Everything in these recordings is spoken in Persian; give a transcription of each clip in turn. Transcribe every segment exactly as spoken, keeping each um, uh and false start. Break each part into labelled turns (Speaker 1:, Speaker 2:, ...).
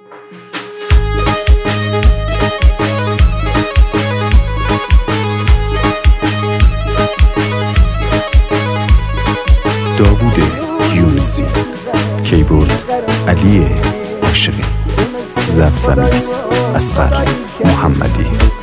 Speaker 1: داوود یونسی، کیبورد علی عاشقی، ضبط و میکس اصغر محمدی.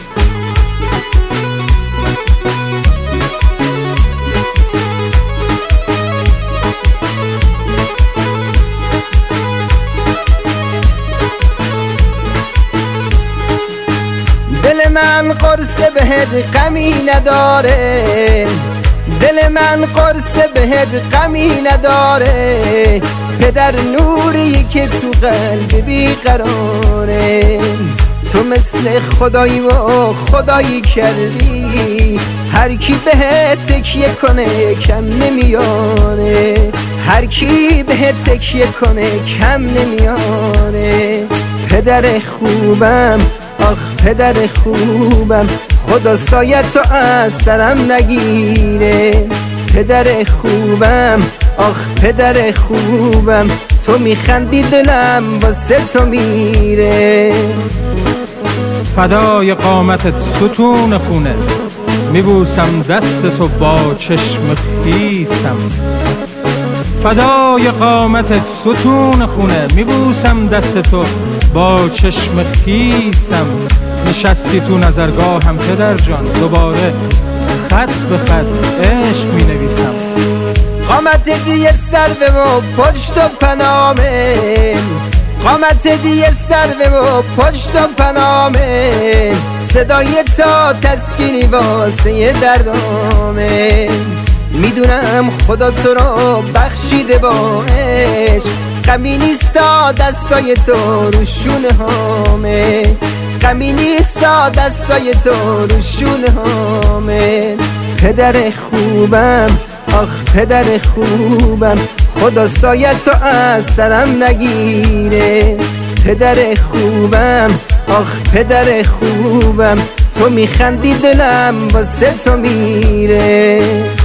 Speaker 2: دل من قرص بهت غمی نداره، دل من قرص بهت غمی نداره، پدر نوری که تو قلب بیقراره. تو مثل خدایی و خدایی کردی، هر کی بهت تکیه کنه کم نمیاره، هر کی بهت تکیه کنه کم نمیاره. پدر خوبم آخ پدر خوبم، خدا سایت تو از سرم نگیره. پدر خوبم آخ پدر خوبم، تو میخندی دلم واسه تو میره.
Speaker 3: فدای قامتت ستون خونه، میبوسم دست تو با چشم خیسم. فدای قامتت ستون خونه، میبوسم دست تو با چشم خیسم. نشستی تو نظرگاهم پدر جان، دوباره خط به خط عشق می نویسم.
Speaker 2: قامت دیه سر و پشت و پنامه، قامت دیه سر و پشت و پنامه، صدای تا تسکینی واسه دردامه. میدونم خدا تو رو بخشیده با عشق، غمی نیستا دستای تو رو شونه هامه، غمی نیستا دستای تو رو شونه هامه. پدر خوبم آخ پدر خوبم، خدا سایت تو از سرم نگیره. پدر خوبم آخ پدر خوبم، تو میخندی دلم واسه تو میره.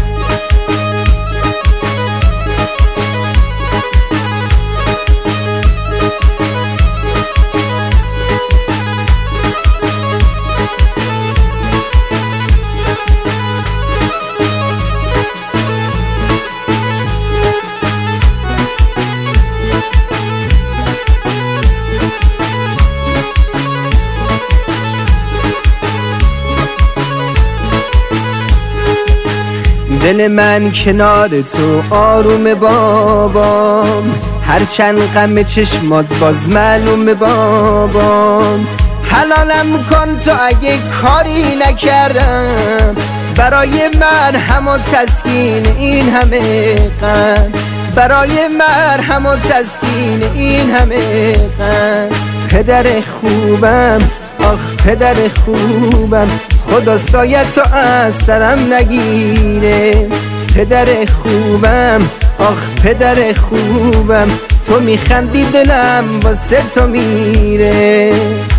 Speaker 2: دل من کنار تو آروم بابام، هرچند غم چشمات باز معلوم بابام. حلالم کن تو اگه کاری نکردم، برای مرهم و تسکین این همه غم، برای مرهم و تسکین این همه غم. پدر خوبم آخ پدر خوبم، خدا سایت تو از سرم نگیره. پدر خوبم آخ پدر خوبم، تو میخندی دلم واسه تو میره.